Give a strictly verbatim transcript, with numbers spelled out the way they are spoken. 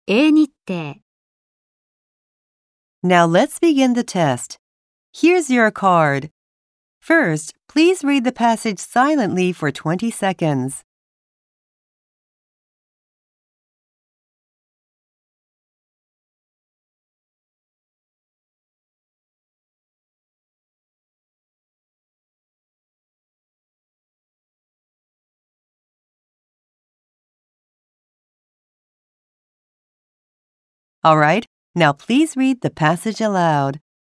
英日程 Now let's begin the test. Here's your card. First, please read the passage silently for twenty seconds. All right, now please read the passage aloud.